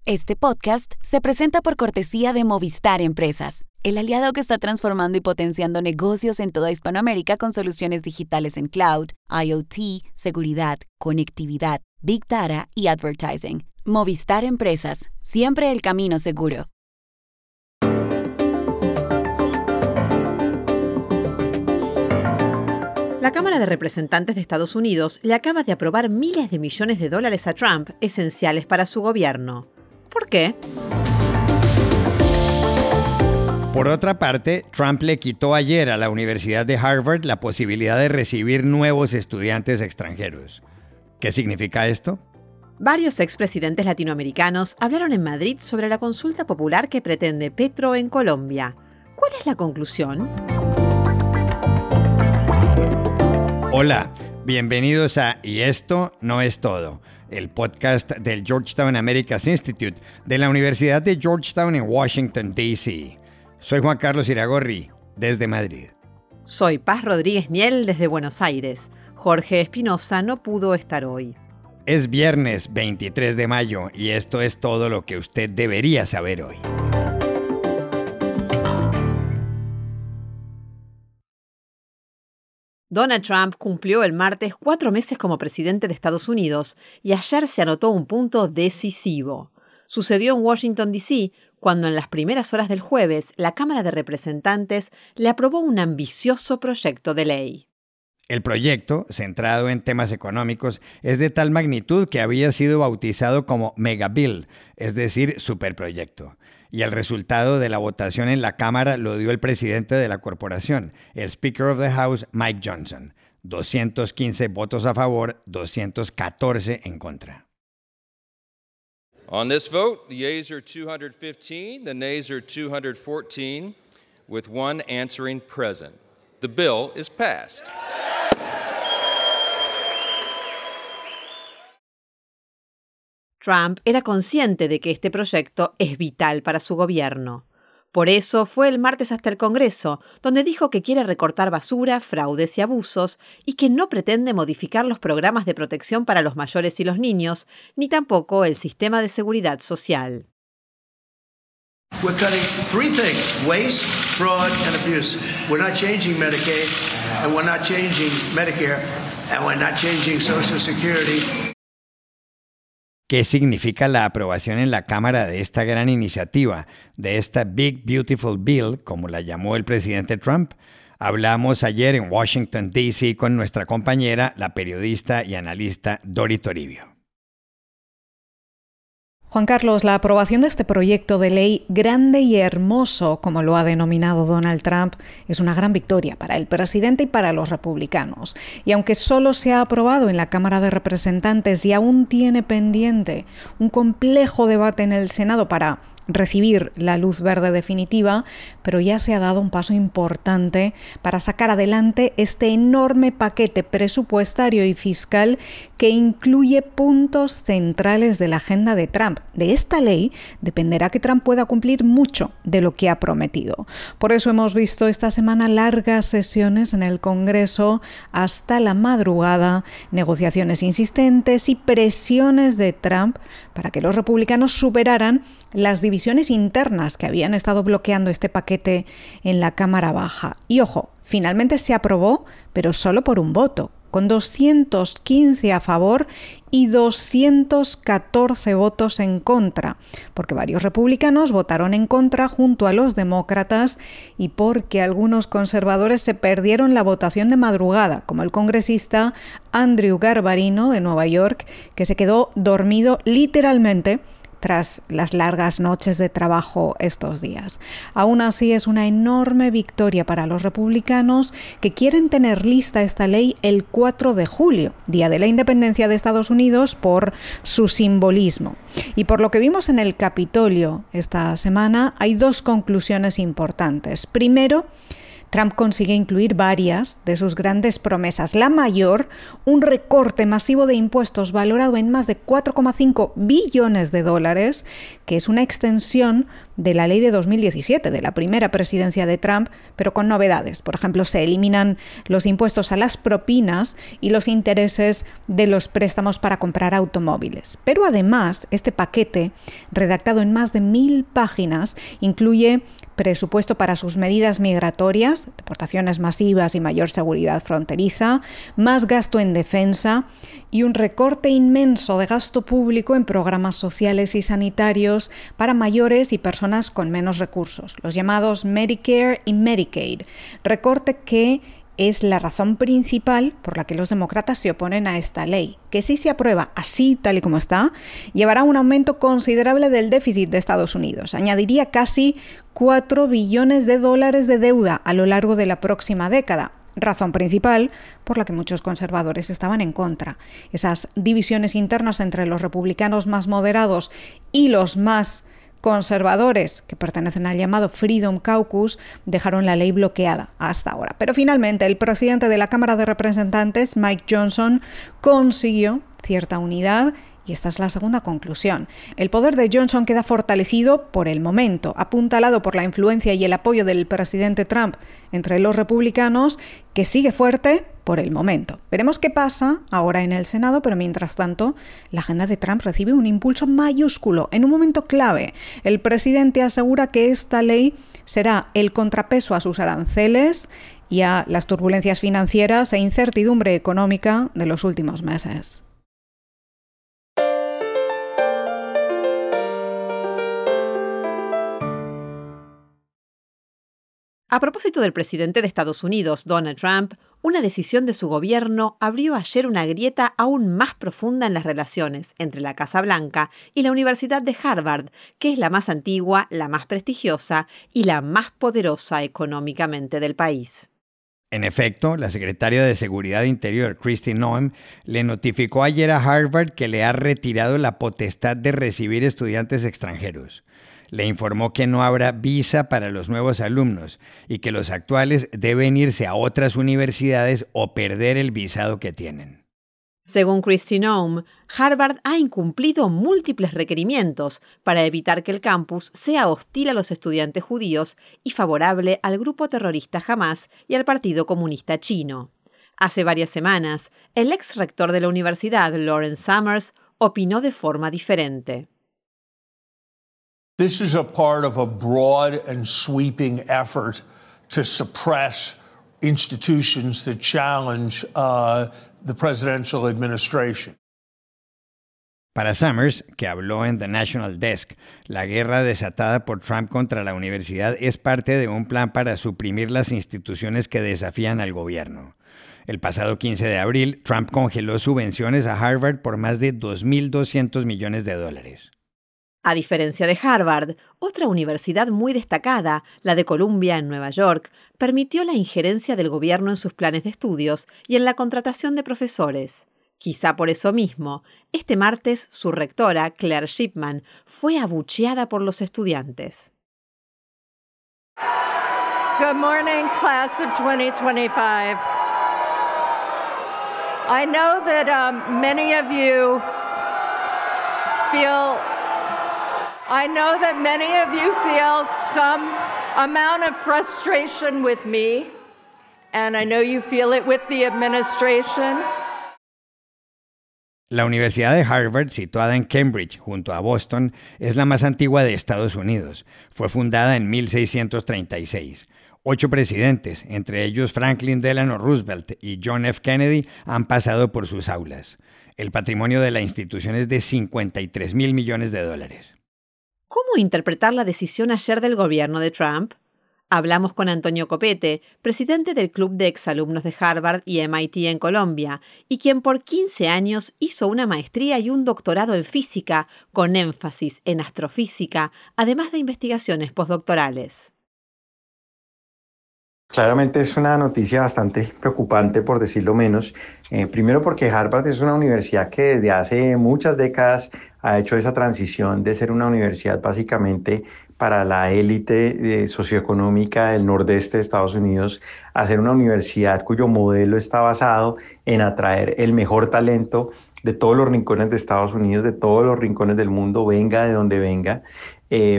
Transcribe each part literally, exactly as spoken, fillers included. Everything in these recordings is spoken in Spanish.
Este podcast se presenta por cortesía de Movistar Empresas, el aliado que está transformando y potenciando negocios en toda Hispanoamérica con soluciones digitales en cloud, IoT, seguridad, conectividad, Big Data y advertising. Movistar Empresas, siempre el camino seguro. La Cámara de Representantes de Estados Unidos le acaba de aprobar miles de millones de dólares a Trump, esenciales para su gobierno. ¿Por qué? Por otra parte, Trump le quitó ayer a la Universidad de Harvard la posibilidad de recibir nuevos estudiantes extranjeros. ¿Qué significa esto? Varios expresidentes latinoamericanos hablaron en Madrid sobre la consulta popular que pretende Petro en Colombia. ¿Cuál es la conclusión? Hola, bienvenidos a Y esto no es todo, el podcast del Georgetown Americas Institute de la Universidad de Georgetown en Washington, D C Soy Juan Carlos Iragorri, desde Madrid. Soy Paz Rodríguez Miel, desde Buenos Aires. Jorge Espinosa no pudo estar hoy. Es viernes veintitrés de mayo y esto es todo lo que usted debería saber hoy. Donald Trump cumplió el martes cuatro meses como presidente de Estados Unidos y ayer se anotó un punto decisivo. Sucedió en Washington, D C, cuando en las primeras horas del jueves la Cámara de Representantes le aprobó un ambicioso proyecto de ley. El proyecto, centrado en temas económicos, es de tal magnitud que había sido bautizado como Mega Bill, es decir, superproyecto. Y el resultado de la votación en la Cámara lo dio el presidente de la corporación, el Speaker of the House, Mike Johnson. doscientos quince votos a favor, doscientos catorce en contra. On this vote, the yeas are two hundred fifteen, the nays are two hundred fourteen, with one answering present. The bill is passed. Trump era consciente de que este proyecto es vital para su gobierno. Por eso fue el martes hasta el Congreso, donde dijo que quiere recortar basura, fraudes y abusos, y que no pretende modificar los programas de protección para los mayores y los niños, ni tampoco el sistema de seguridad social. We're cutting three things: waste, fraud, and abuse. We're not changing Medicaid, and we're not changing Medicare, and we're not changing Social Security. ¿Qué significa la aprobación en la Cámara de esta gran iniciativa, de esta Big Beautiful Bill, como la llamó el presidente Trump? Hablamos ayer en Washington, D C con nuestra compañera, la periodista y analista Dori Toribio. Juan Carlos, la aprobación de este proyecto de ley grande y hermoso, como lo ha denominado Donald Trump, es una gran victoria para el presidente y para los republicanos. Y aunque solo se ha aprobado en la Cámara de Representantes y aún tiene pendiente un complejo debate en el Senado para recibir la luz verde definitiva, pero ya se ha dado un paso importante para sacar adelante este enorme paquete presupuestario y fiscal que incluye puntos centrales de la agenda de Trump. De esta ley dependerá que Trump pueda cumplir mucho de lo que ha prometido. Por eso hemos visto esta semana largas sesiones en el Congreso hasta la madrugada, negociaciones insistentes y presiones de Trump para que los republicanos superaran las divisiones internas que habían estado bloqueando este paquete en la Cámara Baja. Y ojo, finalmente se aprobó, pero solo por un voto, con doscientos quince a favor y doscientos catorce votos en contra, porque varios republicanos votaron en contra junto a los demócratas y porque algunos conservadores se perdieron la votación de madrugada, como el congresista Andrew Garbarino de Nueva York, que se quedó dormido literalmente tras las largas noches de trabajo estos días. Aún así, es una enorme victoria para los republicanos que quieren tener lista esta ley el cuatro de julio, Día de la Independencia de Estados Unidos, por su simbolismo. Y por lo que vimos en el Capitolio esta semana, hay dos conclusiones importantes. Primero, Trump consigue incluir varias de sus grandes promesas. La mayor, un recorte masivo de impuestos valorado en más de cuatro coma cinco billones de dólares, que es una extensión de la ley de dos mil diecisiete, de la primera presidencia de Trump, pero con novedades. Por ejemplo, se eliminan los impuestos a las propinas y los intereses de los préstamos para comprar automóviles. Pero además, este paquete, redactado en más de mil páginas, incluye presupuesto para sus medidas migratorias, deportaciones masivas y mayor seguridad fronteriza, más gasto en defensa y un recorte inmenso de gasto público en programas sociales y sanitarios para mayores y personas con menos recursos, los llamados Medicare y Medicaid, recorte que es la razón principal por la que los demócratas se oponen a esta ley, que si se aprueba así, tal y como está, llevará a un aumento considerable del déficit de Estados Unidos. Añadiría casi cuatro billones de dólares de deuda a lo largo de la próxima década, razón principal por la que muchos conservadores estaban en contra. Esas divisiones internas entre los republicanos más moderados y los más conservadores, que pertenecen al llamado Freedom Caucus, dejaron la ley bloqueada hasta ahora. Pero finalmente el presidente de la Cámara de Representantes, Mike Johnson, consiguió cierta unidad. Y esta es la segunda conclusión. El poder de Johnson queda fortalecido por el momento, apuntalado por la influencia y el apoyo del presidente Trump entre los republicanos, que sigue fuerte por el momento. Veremos qué pasa ahora en el Senado, pero mientras tanto, la agenda de Trump recibe un impulso mayúsculo en un momento clave. El presidente asegura que esta ley será el contrapeso a sus aranceles y a las turbulencias financieras e incertidumbre económica de los últimos meses. A propósito del presidente de Estados Unidos, Donald Trump, una decisión de su gobierno abrió ayer una grieta aún más profunda en las relaciones entre la Casa Blanca y la Universidad de Harvard, que es la más antigua, la más prestigiosa y la más poderosa económicamente del país. En efecto, la secretaria de Seguridad Interior, Kristi Noem, le notificó ayer a Harvard que le ha retirado la potestad de recibir estudiantes extranjeros. Le informó que no habrá visa para los nuevos alumnos y que los actuales deben irse a otras universidades o perder el visado que tienen. Según Kristi Noem, Harvard ha incumplido múltiples requerimientos para evitar que el campus sea hostil a los estudiantes judíos y favorable al grupo terrorista Hamas y al Partido Comunista Chino. Hace varias semanas, el ex rector de la universidad, Lawrence Summers, opinó de forma diferente. This is a part of a broad and sweeping effort to suppress institutions that challenge uh, the presidential administration. Para Summers, que habló en The National Desk, la guerra desatada por Trump contra la universidad es parte de un plan para suprimir las instituciones que desafían al gobierno. El pasado quince de abril, Trump congeló subvenciones a Harvard por más de dos mil doscientos millones de dólares. A diferencia de Harvard, otra universidad muy destacada, la de Columbia en Nueva York, permitió la injerencia del gobierno en sus planes de estudios y en la contratación de profesores. Quizá por eso mismo, este martes su rectora, Claire Shipman, fue abucheada por los estudiantes. Good morning, class of twenty twenty-five. I know that um, many of you feel I know that many of you feel some amount of frustration with me, and I know you feel it with the administration. La Universidad de Harvard, situada en Cambridge, junto a Boston, es la más antigua de Estados Unidos. Fue fundada en mil seiscientos treinta y seis. Ocho presidentes, entre ellos Franklin Delano Roosevelt y John F. Kennedy, han pasado por sus aulas. El patrimonio de la institución es de cincuenta y tres mil millones de dólares. ¿Cómo interpretar la decisión ayer del gobierno de Trump? Hablamos con Antonio Copete, presidente del Club de Exalumnos de Harvard y M I T en Colombia, y quien por quince años hizo una maestría y un doctorado en física, con énfasis en astrofísica, además de investigaciones postdoctorales. Claramente es una noticia bastante preocupante, por decirlo menos. Eh, primero porque Harvard es una universidad que desde hace muchas décadas ha hecho esa transición de ser una universidad básicamente para la élite eh, socioeconómica del nordeste de Estados Unidos a ser una universidad cuyo modelo está basado en atraer el mejor talento de todos los rincones de Estados Unidos, de todos los rincones del mundo, venga de donde venga. Eh,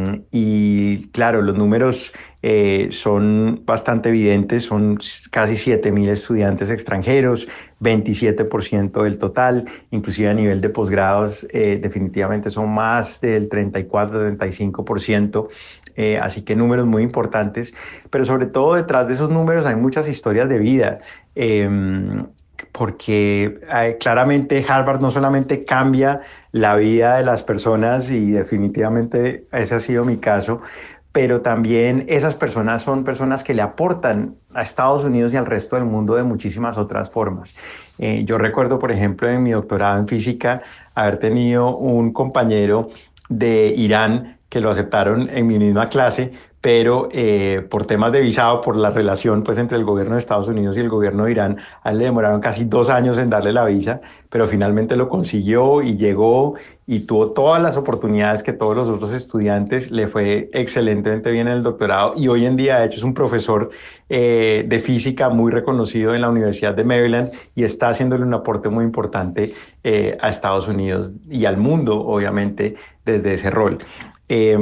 y claro, los números eh, son bastante evidentes, son casi siete mil estudiantes extranjeros, veintisiete por ciento del total, inclusive a nivel de posgrados eh, definitivamente son más del treinta y cuatro, treinta y cinco por ciento, eh, así que números muy importantes, pero sobre todo detrás de esos números hay muchas historias de vida. Eh, porque eh, claramente Harvard no solamente cambia la vida de las personas, y definitivamente ese ha sido mi caso, pero también esas personas son personas que le aportan a Estados Unidos y al resto del mundo de muchísimas otras formas. Eh, yo recuerdo, por ejemplo, en mi doctorado en física, haber tenido un compañero de Irán que lo aceptaron en mi misma clase, pero eh, por temas de visado, por la relación pues, entre el gobierno de Estados Unidos y el gobierno de Irán, a él le demoraron casi dos años en darle la visa, pero finalmente lo consiguió y llegó y tuvo todas las oportunidades que todos los otros estudiantes, le fue excelentemente bien en el doctorado y hoy en día de hecho es un profesor eh, de física muy reconocido en la Universidad de Maryland y está haciéndole un aporte muy importante eh, a Estados Unidos y al mundo, obviamente, desde ese rol. Eh,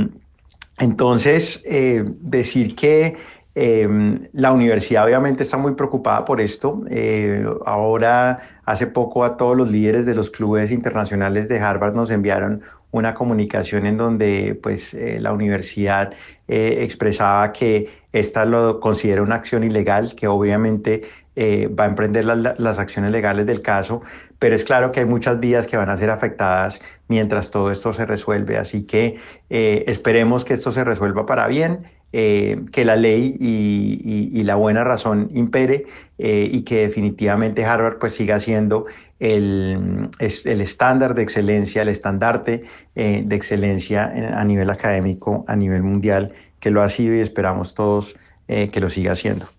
Entonces, eh, decir que eh, la universidad obviamente está muy preocupada por esto. Eh, ahora, hace poco, a todos los líderes de los clubes internacionales de Harvard nos enviaron una comunicación en donde pues, eh, la universidad eh, expresaba que esta lo considera una acción ilegal, que obviamente eh, va a emprender la, las acciones legales del caso, pero es claro que hay muchas vidas que van a ser afectadas mientras todo esto se resuelve, así que eh, esperemos que esto se resuelva para bien, eh, que la ley y, y, y la buena razón impere eh, y que definitivamente Harvard pues siga siendo el, el estándar de excelencia, el estandarte eh, de excelencia a nivel académico, a nivel mundial, que lo ha sido y esperamos todos eh, que lo siga haciendo.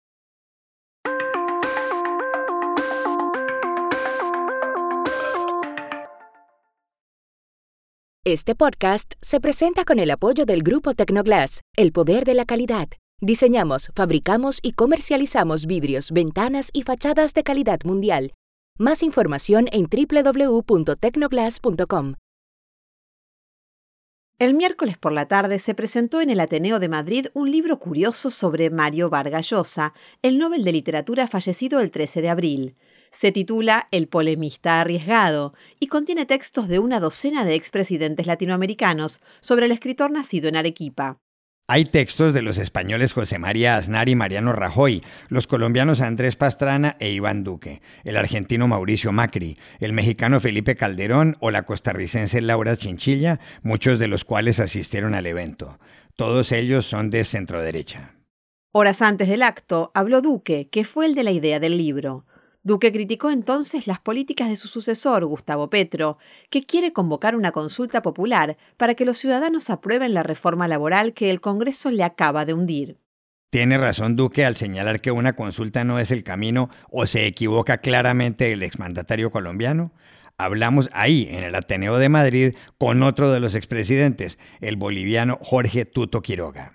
Este podcast se presenta con el apoyo del Grupo Tecnoglass, el poder de la calidad. Diseñamos, fabricamos y comercializamos vidrios, ventanas y fachadas de calidad mundial. Más información en doble u doble u doble u punto tecnoglass punto com. El miércoles por la tarde se presentó en el Ateneo de Madrid un libro curioso sobre Mario Vargas Llosa, el Nobel de Literatura fallecido el trece de abril. Se titula El polemista arriesgado y contiene textos de una docena de expresidentes latinoamericanos sobre el escritor nacido en Arequipa. Hay textos de los españoles José María Aznar y Mariano Rajoy, los colombianos Andrés Pastrana e Iván Duque, el argentino Mauricio Macri, el mexicano Felipe Calderón o la costarricense Laura Chinchilla, muchos de los cuales asistieron al evento. Todos ellos son de centroderecha. Horas antes del acto, habló Duque, que fue el de la idea del libro. Duque criticó entonces las políticas de su sucesor, Gustavo Petro, que quiere convocar una consulta popular para que los ciudadanos aprueben la reforma laboral que el Congreso le acaba de hundir. Tiene razón Duque al señalar que una consulta no es el camino o se equivoca claramente el exmandatario colombiano. Hablamos ahí, en el Ateneo de Madrid, con otro de los expresidentes, el boliviano Jorge Tuto Quiroga.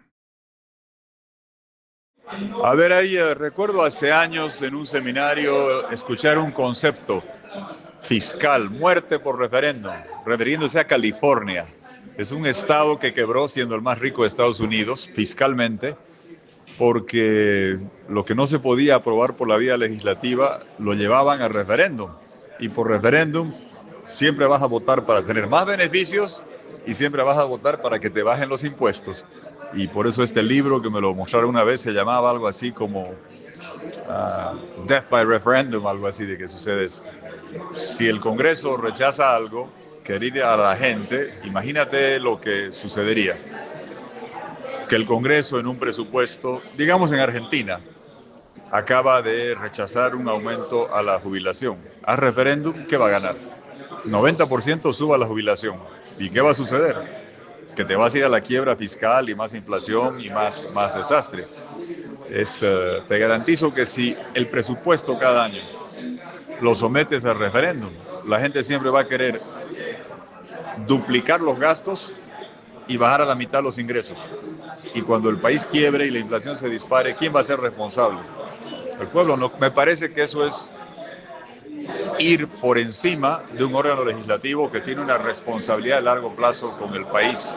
A ver, ahí eh, recuerdo hace años en un seminario escuchar un concepto fiscal, muerte por referéndum, refiriéndose a California. Es un estado que quebró siendo el más rico de Estados Unidos fiscalmente, porque lo que no se podía aprobar por la vía legislativa lo llevaban a referéndum. Y por referéndum siempre vas a votar para tener más beneficios y siempre vas a votar para que te bajen los impuestos. Y por eso este libro, que me lo mostraron una vez, se llamaba algo así como uh, Death by Referendum, algo así de que sucede eso. Si el Congreso rechaza algo, querer a la gente, imagínate lo que sucedería. Que el Congreso en un presupuesto, digamos en Argentina, acaba de rechazar un aumento a la jubilación. A referéndum, ¿qué va a ganar? noventa por ciento suba la jubilación. ¿Y qué va a suceder? Que te vas a ir a la quiebra fiscal y más inflación y más, más desastre. Es, uh, te garantizo que si el presupuesto cada año lo sometes al referéndum, la gente siempre va a querer duplicar los gastos y bajar a la mitad los ingresos. Y cuando el país quiebre y la inflación se dispare, ¿quién va a ser responsable? El pueblo. No, me parece que eso es ir por encima de un órgano legislativo que tiene una responsabilidad de largo plazo con el país.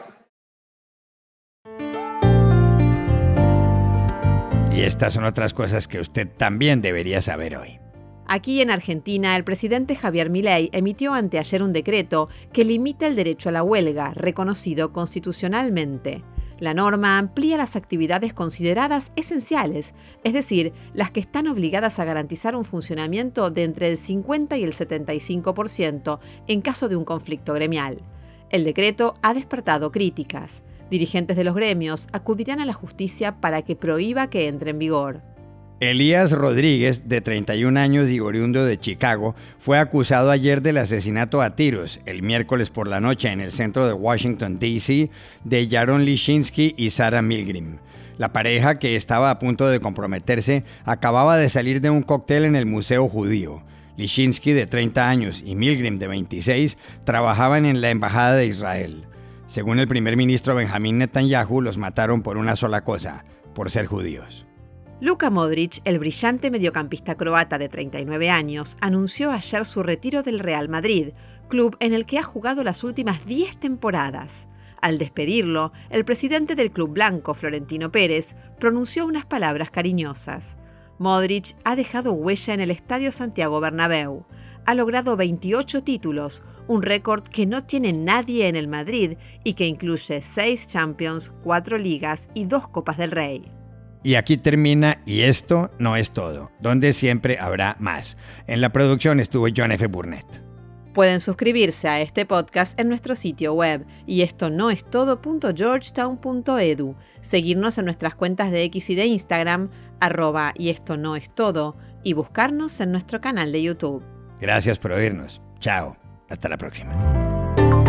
Y estas son otras cosas que usted también debería saber hoy. Aquí en Argentina, el presidente Javier Milei emitió anteayer un decreto que limita el derecho a la huelga, reconocido constitucionalmente. La norma amplía las actividades consideradas esenciales, es decir, las que están obligadas a garantizar un funcionamiento de entre el cincuenta y el setenta y cinco por ciento en caso de un conflicto gremial. El decreto ha despertado críticas. Dirigentes de los gremios acudirán a la justicia para que prohíba que entre en vigor. Elías Rodríguez, de treinta y un años y oriundo de Chicago, fue acusado ayer del asesinato a tiros, el miércoles por la noche en el centro de Washington, D C, de Yaron Lishinsky y Sarah Milgram. La pareja, que estaba a punto de comprometerse, acababa de salir de un cóctel en el Museo Judío. Lishinsky, de treinta años, y Milgram, de veintiséis, trabajaban en la Embajada de Israel. Según el primer ministro Benjamín Netanyahu, los mataron por una sola cosa, por ser judíos. Luka Modric, el brillante mediocampista croata de treinta y nueve años, anunció ayer su retiro del Real Madrid, club en el que ha jugado las últimas diez temporadas. Al despedirlo, el presidente del club blanco, Florentino Pérez, pronunció unas palabras cariñosas. Modric ha dejado huella en el Estadio Santiago Bernabéu. Ha logrado veintiocho títulos, un récord que no tiene nadie en el Madrid y que incluye seis Champions, cuatro Ligas y dos Copas del Rey. Y aquí termina Y esto no es todo, donde siempre habrá más. En la producción estuvo John F. Burnett. Pueden suscribirse a este podcast en nuestro sitio web y esto no es todo punto georgetown punto edu, seguirnos en nuestras cuentas de X y de Instagram, arroba y esto no es todo, y buscarnos en nuestro canal de YouTube. Gracias por oírnos. Chao. Hasta la próxima.